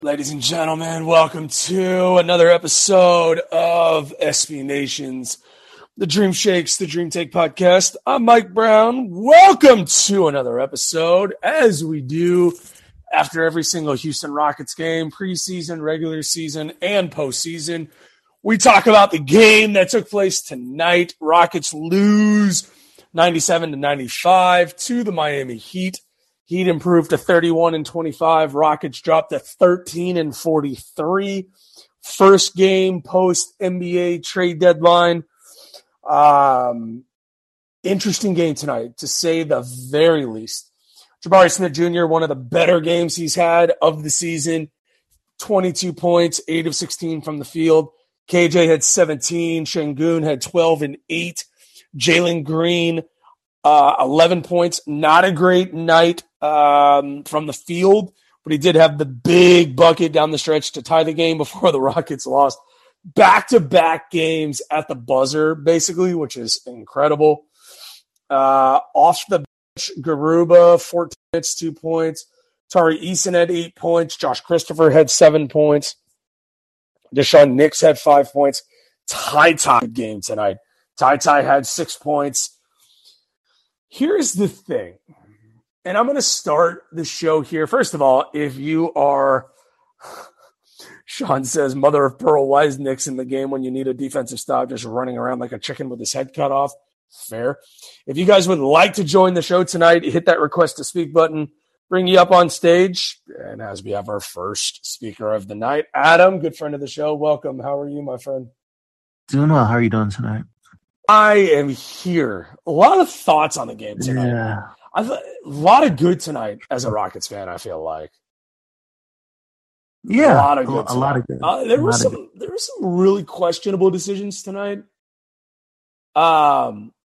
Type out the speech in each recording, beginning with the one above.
Ladies and gentlemen, welcome to another episode of SB Nation's The Dream Shakes, The Dream Take podcast. I'm Mike Brown. Welcome to another episode, as we do after every single Houston Rockets game, preseason, regular season, and postseason. We talk about the game that took place tonight. Rockets lose 97-95 to the Miami Heat. Heat improved to 31-25. Rockets dropped to 13-43. First game post NBA trade deadline. Interesting game tonight, to say the very least. Jabari Smith Jr., one of the better games he's had of the season. 22 points, 8 of 16 from the field. KJ had 17. Şengün had 12 and 8. Jalen Green, 11 points. Not a great night from the field, but he did have the big bucket down the stretch to tie the game before the Rockets lost. Back-to-back games at the buzzer, basically, which is incredible. Off the bench, Garuba, 14 minutes, 2 points. Tari Eason had 8 points. Josh Christopher had 7 points. Deshaun Nix had 5 points. Ty game tonight. Ty had 6 points. Here's the thing, and I'm going to start the show here. First of all, if you are, Sean says, mother of pearl, why is Nix in the game when you need a defensive stop just running around like a chicken with his head cut off? Fair. If you guys would like to join the show tonight, hit that request to speak button, bring you up on stage. And as we have our first speaker of the night, Adam, good friend of the show. Welcome. How are you, my friend? Doing well. How are you doing tonight? I am here. A lot of thoughts on the game tonight. Yeah. A lot of good tonight as a Rockets fan, I feel like. Yeah. A lot of good. There were some really questionable decisions tonight. Why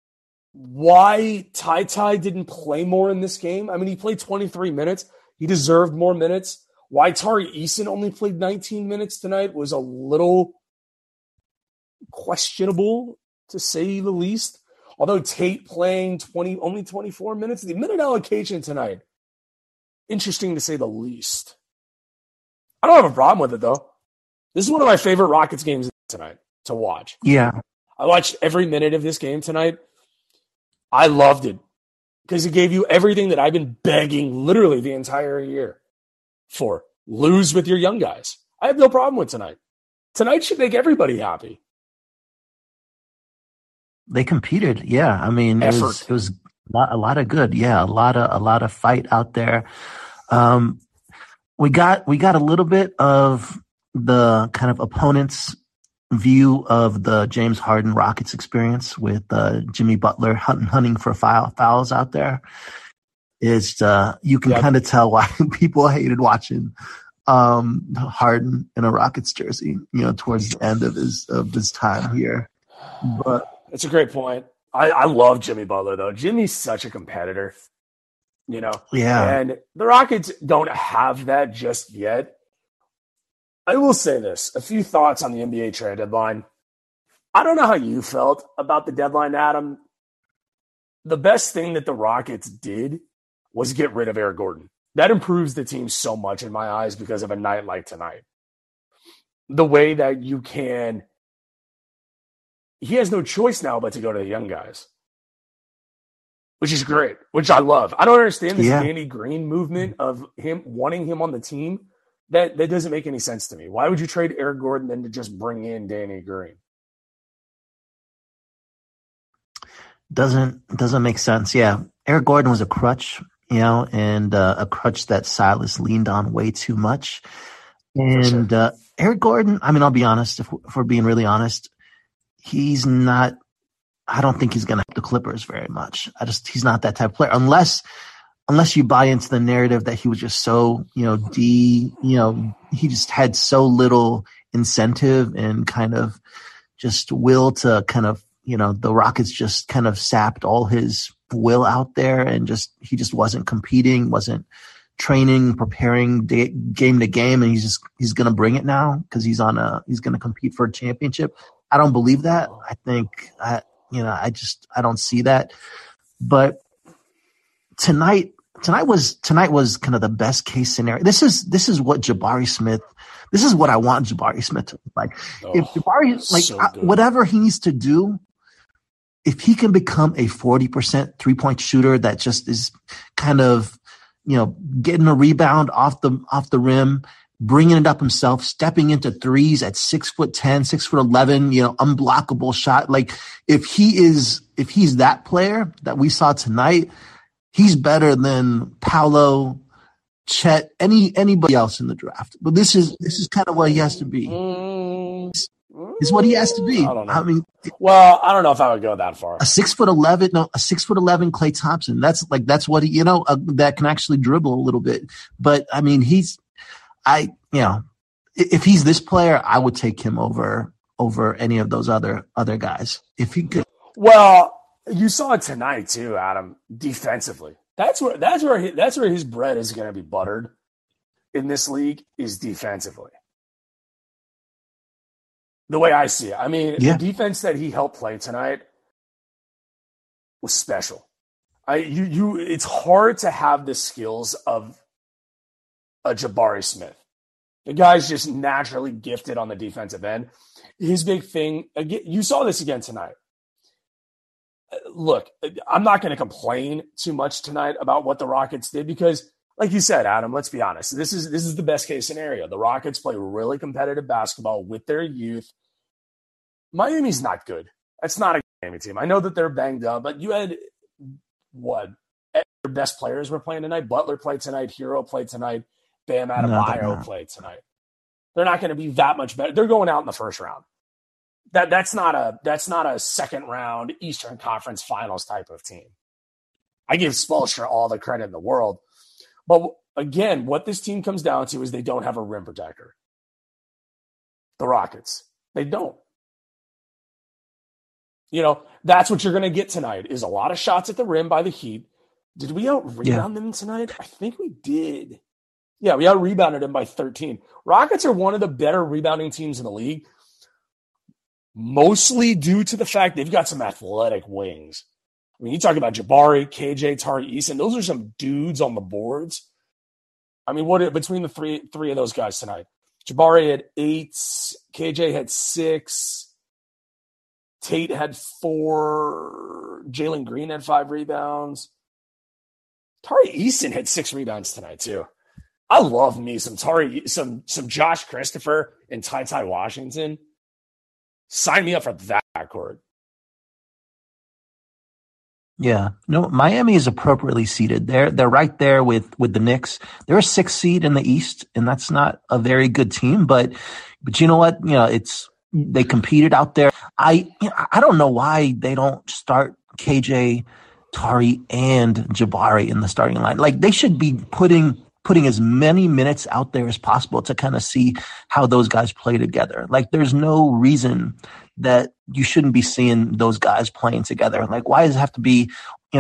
Ty didn't play more in this game? I mean, he played 23 minutes. He deserved more minutes. Why Tari Eason only played 19 minutes tonight was a little questionable, to say the least. Although Tate playing only 24 minutes, the minute allocation tonight, interesting to say the least. I don't have a problem with it, though. This is one of my favorite Rockets games tonight to watch. Yeah. I watched every minute of this game tonight. I loved it because it gave you everything that I've been begging literally the entire year for. Lose with your young guys. I have no problem with tonight. Tonight should make everybody happy. They competed. Yeah. I mean, it was a lot of good. Yeah. A lot of fight out there. We got a little bit of the kind of opponent's view of the James Harden Rockets experience with Jimmy Butler hunting for fouls out there. Is you can kind of tell why people hated watching Harden in a Rockets jersey, towards the end of his time here. But it's a great point. I love Jimmy Butler, though. Jimmy's such a competitor, Yeah. And the Rockets don't have that just yet. I will say this. A few thoughts on the NBA trade deadline. I don't know how you felt about the deadline, Adam. The best thing that the Rockets did was get rid of Eric Gordon. That improves the team so much in my eyes because of a night like tonight. The way that you can... He has no choice now but to go to the young guys, which is great, which I love. I don't understand this Danny Green movement of him wanting him on the team. That doesn't make any sense to me. Why would you trade Eric Gordon then to just bring in Danny Green? Doesn't make sense. Yeah. Eric Gordon was a crutch, and a crutch that Silas leaned on way too much. And Eric Gordon, I mean, I'll be honest, if we're being really honest, he's not, I don't think he's going to help the Clippers very much. He's not that type of player unless you buy into the narrative that he was just so, he just had so little incentive and kind of just will to kind of, the Rockets just kind of sapped all his will out there and he just wasn't competing, wasn't training, preparing game to game. And he's going to bring it now because he's going to compete for a championship. I don't believe that. I think, I don't see that. But tonight, tonight was kind of the best case scenario. This is what Jabari Smith. This is what I want Jabari Smith to look like. If Jabari, whatever he needs to do, if he can become a 40% 3-point shooter that just is kind of, getting a rebound off the rim, bringing it up himself, stepping into threes at 6'10", 6'11", unblockable shot. Like if he's that player that we saw tonight, he's better than Paolo, Chet, anybody else in the draft. But this is kind of what he has to be. It's what he has to be. I don't know. I mean, well, I don't know if I would go that far. A 6'11", Klay Thompson. That's what he, that can actually dribble a little bit. But I mean, if he's this player, I would take him over any of those other guys if he could. Well, you saw it tonight too, Adam. Defensively, that's where his bread is going to be buttered in this league is defensively. The way I see it, I mean, The defense that he helped play tonight was special. It's hard to have the skills of a Jabari Smith. The guy's just naturally gifted on the defensive end. His big thing, again, you saw this again tonight. Look, I'm not going to complain too much tonight about what the Rockets did because, like you said, Adam, let's be honest. This is the best case scenario. The Rockets play really competitive basketball with their youth. Miami's not good. That's not a Miami team. I know that they're banged up, but you had what? Their best players were playing tonight. Butler played tonight. Hero played tonight. Bam Adebayo played tonight. They're not going to be that much better. They're going out in the first round. That's not a second round Eastern Conference Finals type of team. I give Spoelstra all the credit in the world. But again, what this team comes down to is they don't have a rim protector. The Rockets. They don't. That's what you're going to get tonight is a lot of shots at the rim by the Heat. Did we out-rebound them tonight? I think we did. Yeah, we out-rebounded them by 13. Rockets are one of the better rebounding teams in the league, mostly due to the fact they've got some athletic wings. I mean, you talk about Jabari, KJ, Tari Eason. Those are some dudes on the boards. I mean, what between the three of those guys tonight? Jabari had 8, KJ had 6, Tate had 4, Jalen Green had 5 rebounds. Tari Eason had 6 rebounds tonight too. I love me some Josh Christopher and Ty Washington. Sign me up for that court. Yeah, no, Miami is appropriately seeded. They're right there with the Knicks. They're a 6th seed in the East, and that's not a very good team. But you know what? They competed out there. I don't know why they don't start KJ, Tari, and Jabari in the starting line. Like they should be putting as many minutes out there as possible to kind of see how those guys play together. Like there's no reason that you shouldn't be seeing those guys playing together. Like why does it have to be,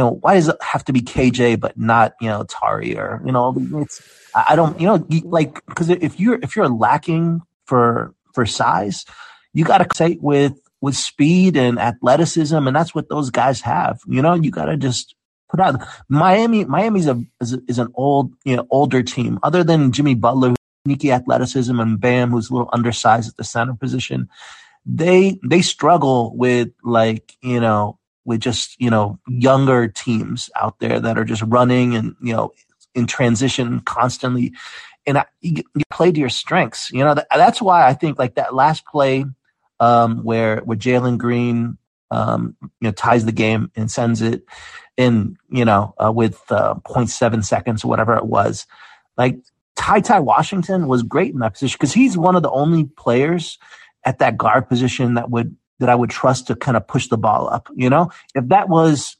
KJ but not, Tari or, I don't, like, cause if you're lacking for size, you got to say with speed and athleticism. And that's what those guys have, you got to just put out. Miami's is an older team other than Jimmy Butler, sneaky athleticism, and Bam, who's a little undersized at the center position. They struggle with with just, younger teams out there that are just running and, in transition constantly. And you play to your strengths. That's why I think like that last play where Jalen Green, ties the game and sends it in, with 0.7 seconds or whatever it was. Like Ty Washington was great in that position because he's one of the only players at that guard position that I would trust to kind of push the ball up. If that was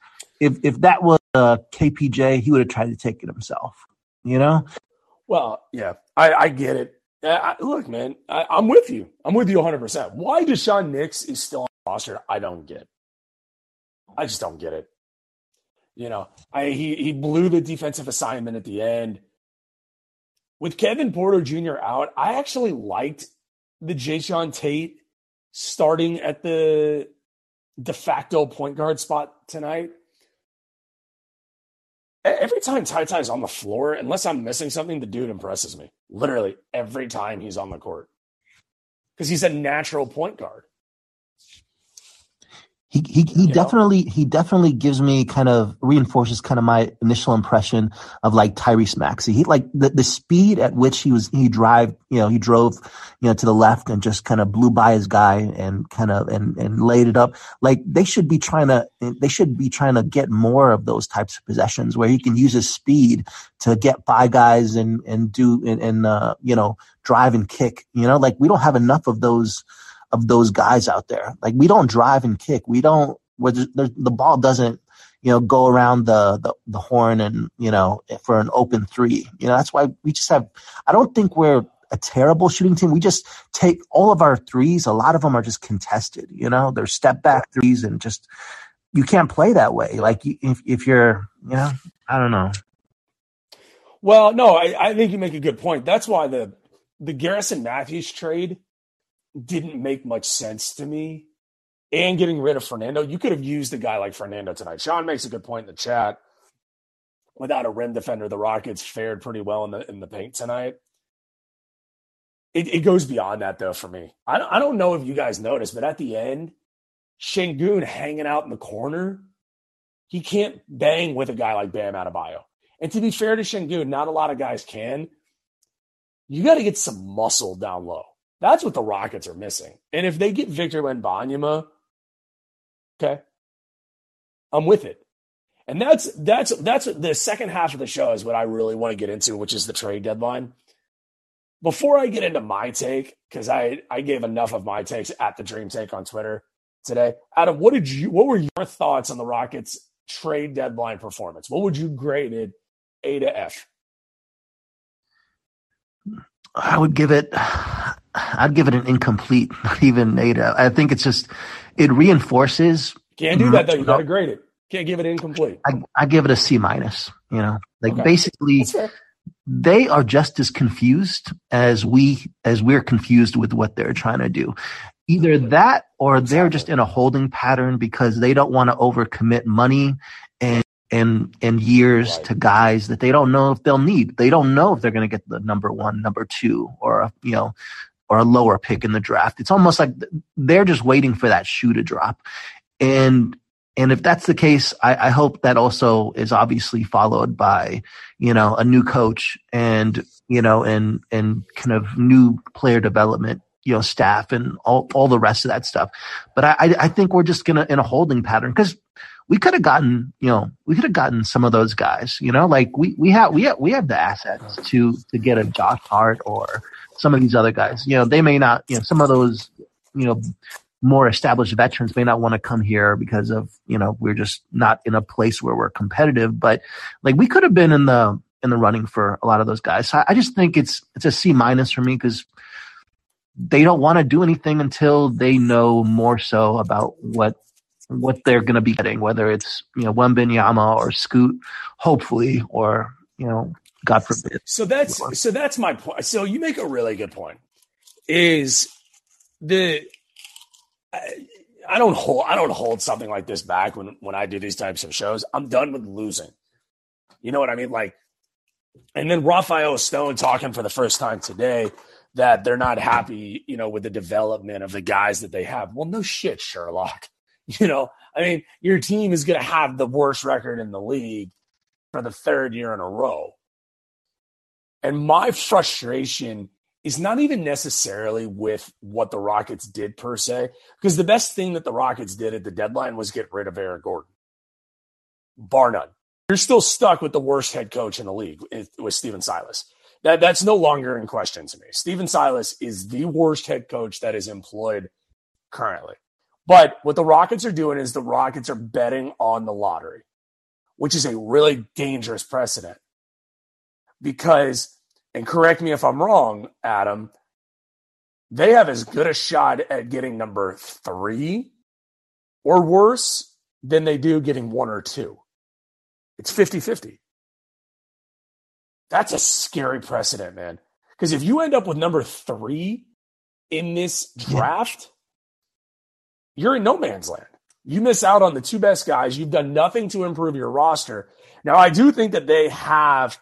KPJ, he would have tried to take it himself. Well, yeah, I get it. Look, man, I'm with you. I'm with you 100%. Why Deshaun Nix is still on the roster, I don't get. I just don't get it. He blew the defensive assignment at the end. With Kevin Porter Jr. out, I actually liked the Jayshawn Tate starting at the de facto point guard spot tonight. Every time Ty Ty's on the floor, unless I'm missing something, the dude impresses me. Literally every time he's on the court. Because he's a natural point guard. He definitely gives me reinforces my initial impression of like Tyrese Maxey. He like the speed at which he drove to the left and just kind of blew by his guy and and laid it up. Like they should be trying to get more of those types of possessions where he can use his speed to get by guys and drive and kick. Like we don't have enough of those guys out there. Like we don't drive and kick. We don't, the ball doesn't, go around the horn and, for an open three. That's why we just I don't think we're a terrible shooting team. We just take all of our threes. A lot of them are just contested, they're step back threes and just, you can't play that way. Like if you're, I don't know. Well, no, I think you make a good point. That's why the Garrison Matthews trade didn't make much sense to me. And getting rid of Fernando, you could have used a guy like Fernando tonight. Sean makes a good point in the chat. Without a rim defender, the Rockets fared pretty well in the paint tonight. It goes beyond that, though, for me. I don't know if you guys noticed, but at the end, Şengün hanging out in the corner, he can't bang with a guy like Bam Adebayo. And to be fair to Şengün, not a lot of guys can. You got to get some muscle down low. That's what the Rockets are missing. And if they get Victor Wembanyama, okay, I'm with it. And that's the second half of the show is what I really want to get into, which is the trade deadline. Before I get into my take, because I gave enough of my takes at the Dream Take on Twitter today. Adam, what were your thoughts on the Rockets trade deadline performance? What would you grade it A to F? I'd give it an incomplete, not even A to. I think it reinforces. Can't do that though. You got to grade it. Can't give it incomplete. I give it a C-. Okay. Basically, they are just as confused as we're confused with what they're trying to do. Either that or they're just in a holding pattern because they don't want to overcommit money and years to guys that they don't know if they'll need. They don't know if they're going to get the number 1, number 2, or a lower pick in the draft. It's almost like they're just waiting for that shoe to drop. And if that's the case, I hope that also is obviously followed by, a new coach and kind of new player development, staff and all the rest of that stuff. But I think we're just in a holding pattern because we could have gotten some of those guys, like we have the assets to get a Josh Hart or some of these other guys. They may not, some of those, more established veterans may not want to come here because of, we're just not in a place where we're competitive, but like we could have been in the running for a lot of those guys. So I just think it's a C- for me because they don't want to do anything until they know more so about what they're going to be getting, whether it's, Wembanyama or Scoot, hopefully, or, God forbid. So that's my point. So you make a really good point is I don't hold something like this back when I do these types of shows. I'm done with losing. You know what I mean? Like, and then Rafael Stone talking for the first time today that they're not happy, with the development of the guys that they have. Well, no shit, Sherlock. I mean, your team is going to have the worst record in the league for the third year in a row. And my frustration is not even necessarily with what the Rockets did per se, because the best thing that the Rockets did at the deadline was get rid of Aaron Gordon. Bar none. You're still stuck with the worst head coach in the league with Stephen Silas. That's no longer in question to me. Stephen Silas is the worst head coach that is employed currently. But what the Rockets are doing is the Rockets are betting on the lottery, which is a really dangerous precedent. Because, and correct me if I'm wrong, Adam, they have as good a shot at getting number 3 or worse than they do getting 1 or 2. It's 50-50. That's a scary precedent, man. Because if you end up with number 3 in this draft, you're in no man's land. You miss out on the two best guys. You've done nothing to improve your roster. Now, I do think that they have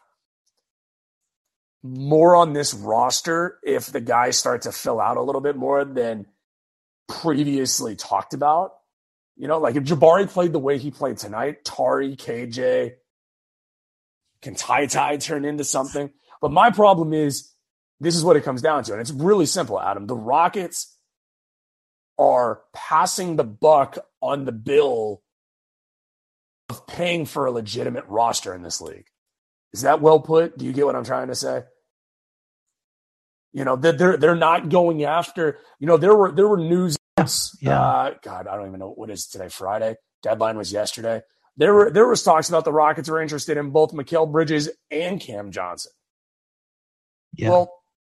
more on this roster if the guys start to fill out a little bit more than previously talked about. You know, like if Jabari played the way he played tonight, Tari, KJ, can Ty turn into something? But my problem is, this is what it comes down to. And it's really simple, Adam. The Rockets are passing the buck on the bill of paying for a legitimate roster in this league. Is that well put? Do you get what I'm trying to say? You know, they're not going after, you know, there were news. Yeah. God, I don't even know what is today, Friday. Deadline was yesterday. There was talks about the Rockets were interested in both Mikal Bridges and Cam Johnson. Yeah. Well,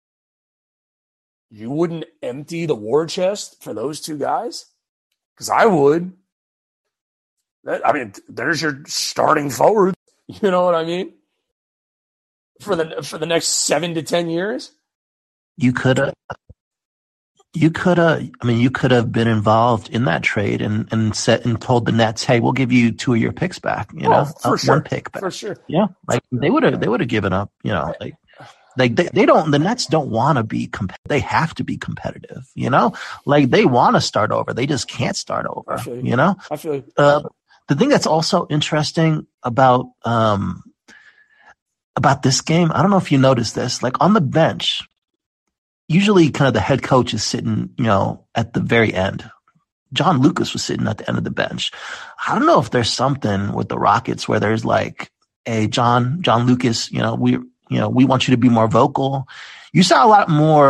you wouldn't empty the war chest for those two guys? Because I would. There's your starting forward. You know what I mean? For the next 7 to 10 years. You could have been involved in that trade and told the Nets, hey, we'll give you 2 of your picks back, for sure. 1 pick back. For sure. Yeah. Like they would have given up, the Nets don't want to be they have to be competitive, like they want to start over. They just can't start over, I feel you. I feel you. The thing that's also interesting about this game, I don't know if you noticed this, like on the bench, usually kind of the head coach is sitting, at the very end. John Lucas was sitting at the end of the bench. I don't know if there's something with the Rockets where there's like, hey, John Lucas, we want you to be more vocal. You saw a lot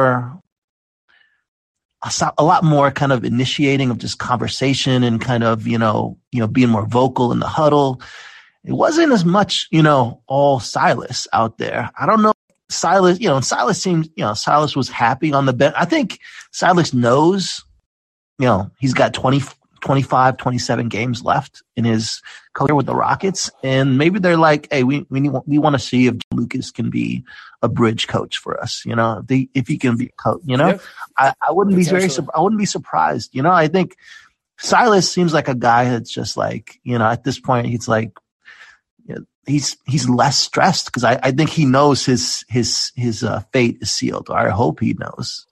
more kind of initiating of just conversation and kind of, being more vocal in the huddle. It wasn't as much, all Silas out there. I don't know. Silas, Silas seems, Silas was happy on the bench. I think Silas knows, he's got 25, 27 games left in his career with the Rockets. And maybe they're like, hey, we want to see if Lucas can be a bridge coach for us. If he can be a coach, Yeah. I wouldn't be surprised. I think Silas seems like a guy that's just like, at this point, he's like, he's less stressed because I think he knows his fate is sealed. Or I hope he knows,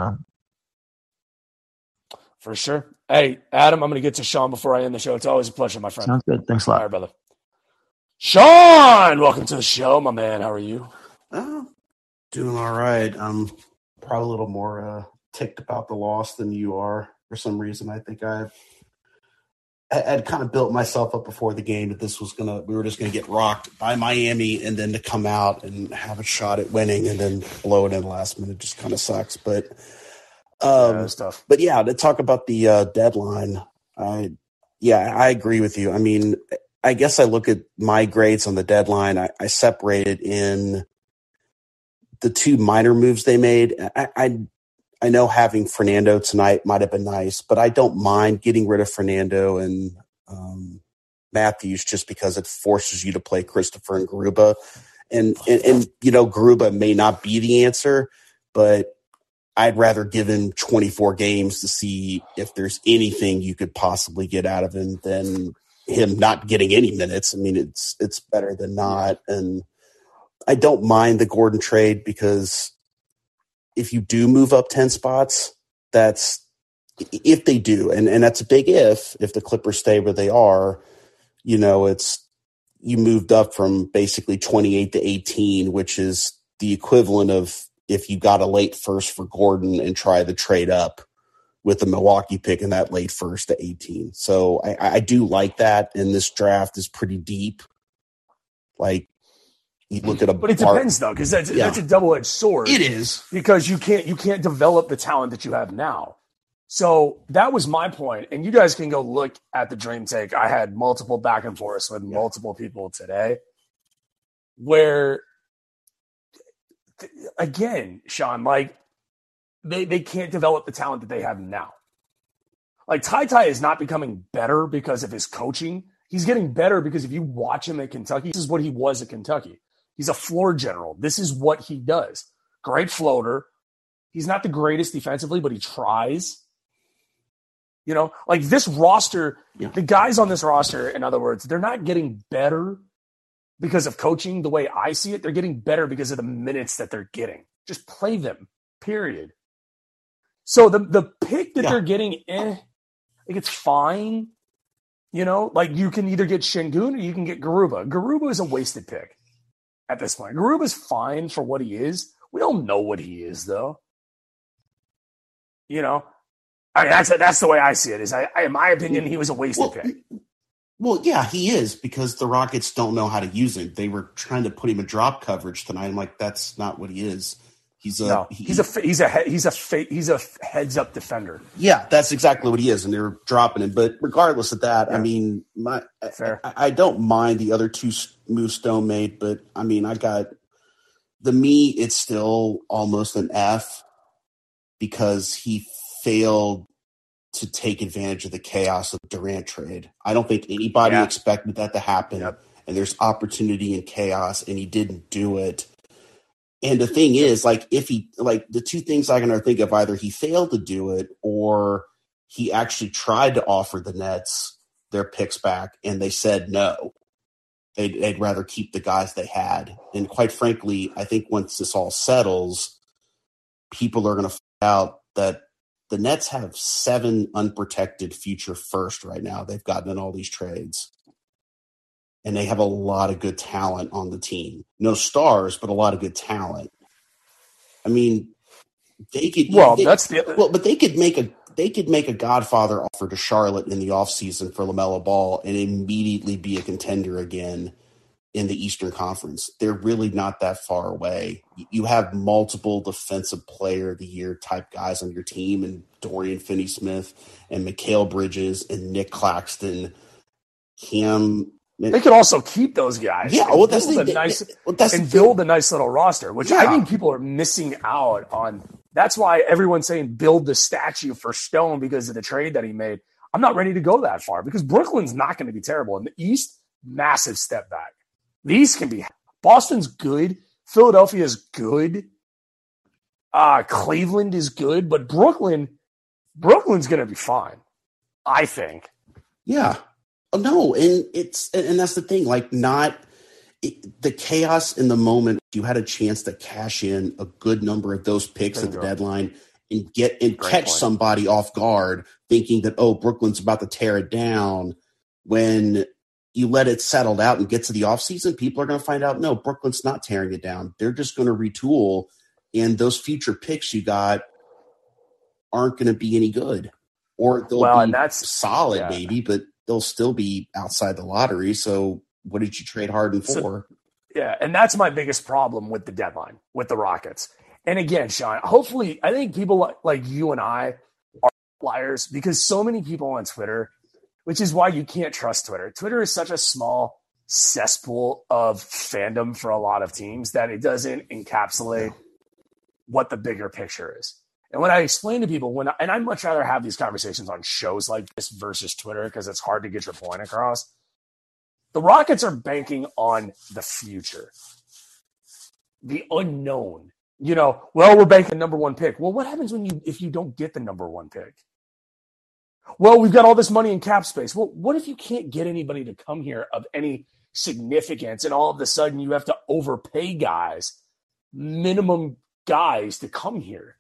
For sure. Hey, Adam, I'm going to get to Sean before I end the show. It's always a pleasure, my friend. Sounds good. Thanks a lot. All right, brother. Sean, welcome to the show, my man. How are you? Doing all right. I'm probably a little more ticked about the loss than you are for some reason. I think I had kind of built myself up before the game that we were just gonna get rocked by Miami, and then to come out and have a shot at winning and then blow it in the last minute just kind of sucks. But that's tough. But yeah, to talk about the deadline, I agree with you. I mean, I guess I look at my grades on the deadline. I separated in the 2 minor moves they made. I know having Fernando tonight might have been nice, but I don't mind getting rid of Fernando and Matthews just because it forces you to play Christopher and Garuba. And Garuba may not be the answer, but I'd rather give him 24 games to see if there's anything you could possibly get out of him than him not getting any minutes. I mean, it's better than not. And I don't mind the Gordon trade because if you do move up 10 spots, that's if they do. And that's a big if the Clippers stay where they are, it's you moved up from basically 28 to 18, which is the equivalent of if you got a late first for Gordon and try the trade up with the Milwaukee pick in that late first to 18. So I do like that. And this draft is pretty deep. Like you look at but it depends though, because that's a double-edged sword. It is because you can't develop the talent that you have now. So that was my point. And you guys can go look at the Dream Take. I had multiple back and forths with multiple people today where, again, Sean, like they can't develop the talent that they have now. Like Ty is not becoming better because of his coaching. He's getting better because if you watch him at Kentucky, this is what he was at Kentucky. He's a floor general. This is what he does. Great floater. He's not the greatest defensively, but he tries. You know, like this roster, Yeah. the guys on this roster, in other words, they're not getting better because of coaching the way I see it. They're getting better because of the minutes that they're getting. Just play them, period. So the pick that they're getting, like it's fine. You know, like you can either get Şengün or you can get Garuba. Garuba is a wasted pick at this point. Garuba's fine for what he is. We don't know what he is, though. You know, I mean, that's the way I see it. In my opinion, he was a wasted pick. Well, yeah, he is, because the Rockets don't know how to use him. They were trying to put him in drop coverage tonight. I'm like, that's not what he is. He's a heads up defender. Yeah, that's exactly what he is, and they're dropping him. But regardless of that, I mean, I don't mind the other two moves Stone made, but I mean, it's still almost an F because he failed to take advantage of the chaos of Durant trade. I don't think anybody expected that to happen, and there's opportunity in chaos, and he didn't do it. And the thing is, like, the two things I can think of, either he failed to do it or he actually tried to offer the Nets their picks back and they said no. They'd rather keep the guys they had. And quite frankly, I think once this all settles, people are going to find out that the Nets have 7 unprotected future first right now. They've gotten in all these trades. And they have a lot of good talent on the team. No stars, but a lot of good talent. I mean, they could. But they could make a Godfather offer to Charlotte in the offseason for LaMelo Ball and immediately be a contender again in the Eastern Conference. They're really not that far away. You have multiple defensive player of the year type guys on your team, and Dorian Finney-Smith and Mikal Bridges and Nick Claxton, Cam. They could also keep those guys. Yeah, build a nice little roster, which I think people are missing out on. That's why everyone's saying build the statue for Stone because of the trade that he made. I'm not ready to go that far because Brooklyn's not going to be terrible. In the East, massive step back. The East can be – Boston's good. Philadelphia is good. Cleveland is good. But Brooklyn's going to be fine, I think. Yeah. No, and that's the thing. Like, the chaos in the moment. You had a chance to cash in a good number of those picks at the deadline and catch somebody off guard, thinking that Brooklyn's about to tear it down. When you let it settle out and get to the offseason, people are going to find out no, Brooklyn's not tearing it down. They're just going to retool, and those future picks you got aren't going to be any good, or they'll be solid, maybe, but they'll still be outside the lottery. So what did you trade Harden for? And that's my biggest problem with the deadline, with the Rockets. And again, Sean, hopefully, I think people like you and I are liars because so many people on Twitter, which is why you can't trust Twitter. Twitter is such a small cesspool of fandom for a lot of teams that it doesn't encapsulate what the bigger picture is. And when I explain to people, and I'd much rather have these conversations on shows like this versus Twitter because it's hard to get your point across. The Rockets are banking on the future, the unknown. We're banking number 1 pick. Well, what happens if you don't get the number 1 pick? Well, we've got all this money in cap space. Well, what if you can't get anybody to come here of any significance, and all of a sudden you have to overpay guys, minimum guys to come here?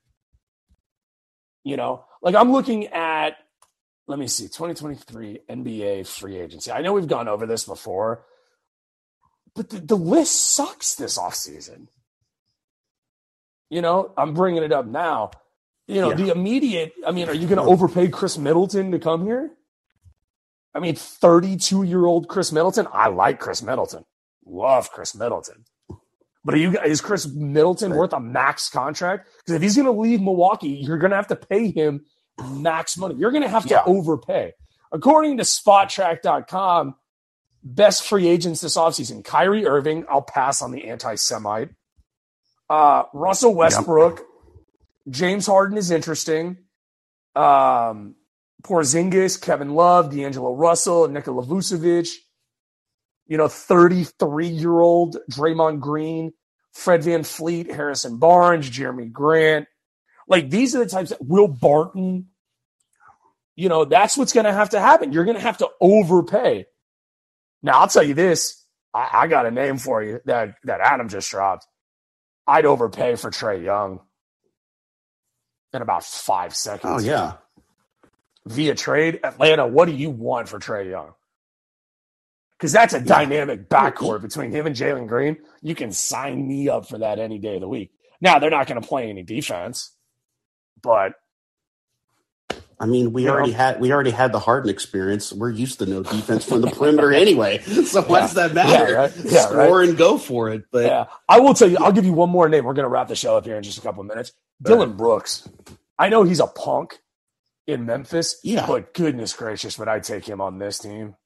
Like I'm looking at, let me see, 2023 NBA free agency. I know we've gone over this before, but the list sucks this offseason. I'm bringing it up now. The immediate, are you going to overpay Chris Middleton to come here? 32-year-old Chris Middleton. I like Chris Middleton. Love Chris Middleton. But is Chris Middleton worth a max contract? Because if he's going to leave Milwaukee, you're going to have to pay him max money. You're going to have to overpay. According to SpotTrack.com, best free agents this offseason, Kyrie Irving. I'll pass on the anti-Semite. Russell Westbrook. Yep. James Harden is interesting. Porzingis, Kevin Love, D'Angelo Russell, Nikola Vucevic. 33-year-old Draymond Green, Fred VanVleet, Harrison Barnes, Jeremy Grant. Like, these are the types that Will Barton. that's what's going to happen. You're going to have to overpay. Now, I'll tell you this. I got a name for you that Adam just dropped. I'd overpay for Trae Young in about 5 seconds. Oh, yeah. Via trade. Atlanta, what do you want for Trae Young? Because that's a dynamic backcourt between him and Jalen Green. You can sign me up for that any day of the week. Now, they're not going to play any defense, but I mean, we already had the Harden experience. We're used to no defense from the perimeter anyway. So what does that matter? Yeah, right. Yeah, score and go for it. But yeah, I will tell you. I'll give you one more name. We're going to wrap the show up here in just a couple of minutes. Dylan Brooks. I know he's a punk in Memphis. Yeah, but goodness gracious, would I take him on this team?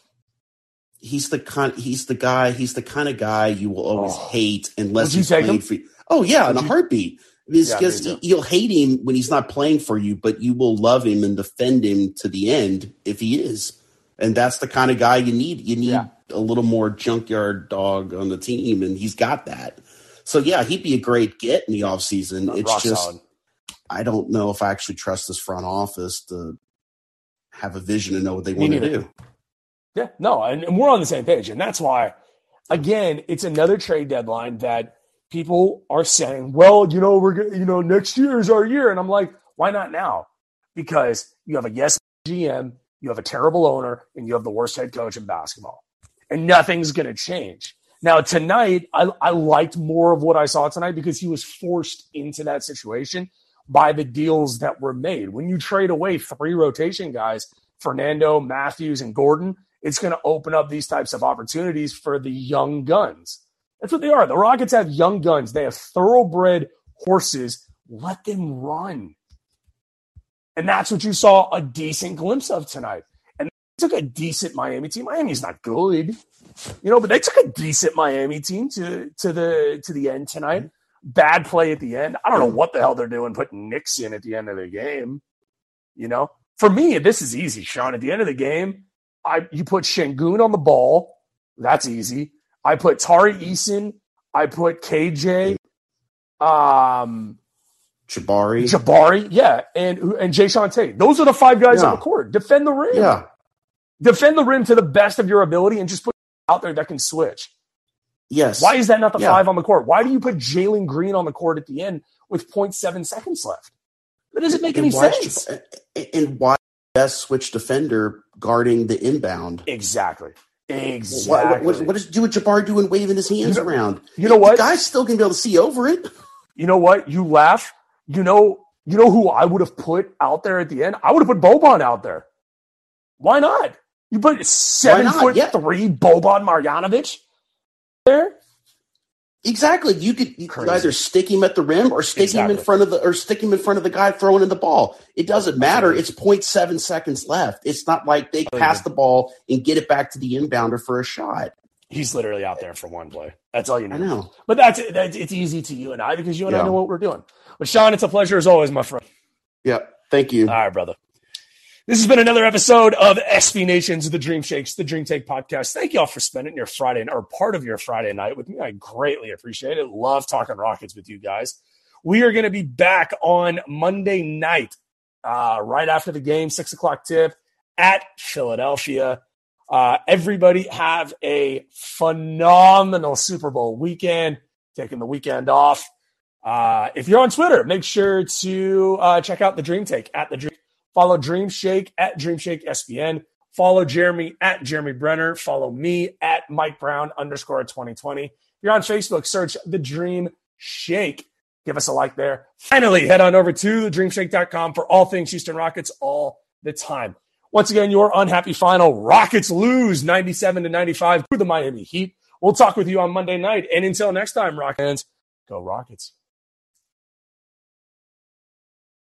He's the kind of guy you will always hate unless he's playing for you. Oh yeah, in a heartbeat. Because you'll hate him when he's not playing for you, but you will love him and defend him to the end if he is. And that's the kind of guy you need. You need a little more junkyard dog on the team, and he's got that. So, yeah, he'd be a great get in the offseason. It's just solid. I don't know if I actually trust this front office to have a vision and know what they want to do. Yeah, no, and we're on the same page. And that's why, again, it's another trade deadline that people are saying, well, we're next year is our year. And I'm like, why not now? Because you have a GM, you have a terrible owner, and you have the worst head coach in basketball. And nothing's going to change. Now, tonight, I liked more of what I saw tonight because he was forced into that situation by the deals that were made. When you trade away 3 rotation guys, Fernando, Matthews, and Gordon, it's going to open up these types of opportunities for the young guns. That's what they are. The Rockets have young guns. They have thoroughbred horses. Let them run. And that's what you saw a decent glimpse of tonight. And they took a decent Miami team. Miami's not good, but they took a decent Miami team to the end tonight. Bad play at the end. I don't know what the hell they're doing putting Knicks in at the end of the game. For me, this is easy, Sean. At the end of the game, you put Şengün on the ball. That's easy. I put Tari Eason. I put KJ. Jabari, yeah, and Jae'Sean Tate. Those are the 5 guys on the court. Defend the rim. Yeah. Defend the rim to the best of your ability and just put out there that can switch. Yes. Why is that not the 5 on the court? Why do you put Jalen Green on the court at the end with 0.7 seconds left? That doesn't make any sense. And why best switch defender guarding the inbound? Exactly. What does Jabari doing waving his hands around? You know what? The guy's still going to be able to see over it. You know what? You laugh. You know who I would have put out there at the end? I would have put Boban out there. Why not? You put 7'3" Boban Marjanovic there. Exactly. You could either stick him at the rim or stick him in front of the guy throwing in the ball. It doesn't matter. It's 0.7 seconds left. It's not like they pass the ball and get it back to the inbounder for a shot. He's literally out there for one play. That's all you need. I know. But it's easy to you and I because you and I know what we're doing. But Sean, it's a pleasure as always, my friend. Yeah. Thank you. All right, brother. This has been another episode of SB Nation's The Dream Shakes, The Dream Take podcast. Thank you all for spending your Friday or part of your Friday night with me. I greatly appreciate it. Love talking Rockets with you guys. We are going to be back on Monday night, right after the game, 6:00 tip at Philadelphia. Everybody have a phenomenal Super Bowl weekend, taking the weekend off. If you're on Twitter, make sure to check out The Dream Take at The Dream. Follow Dream Shake at Dream Shake SBN. Follow Jeremy at Jeremy Brenner. Follow me at Mike Brown _2020. If you're on Facebook, search The Dream Shake. Give us a like there. Finally, head on over to thedreamshake.com for all things Houston Rockets all the time. Once again, your unhappy final. Rockets lose 97-95 to the Miami Heat. We'll talk with you on Monday night. And until next time, Rock fans, go Rockets.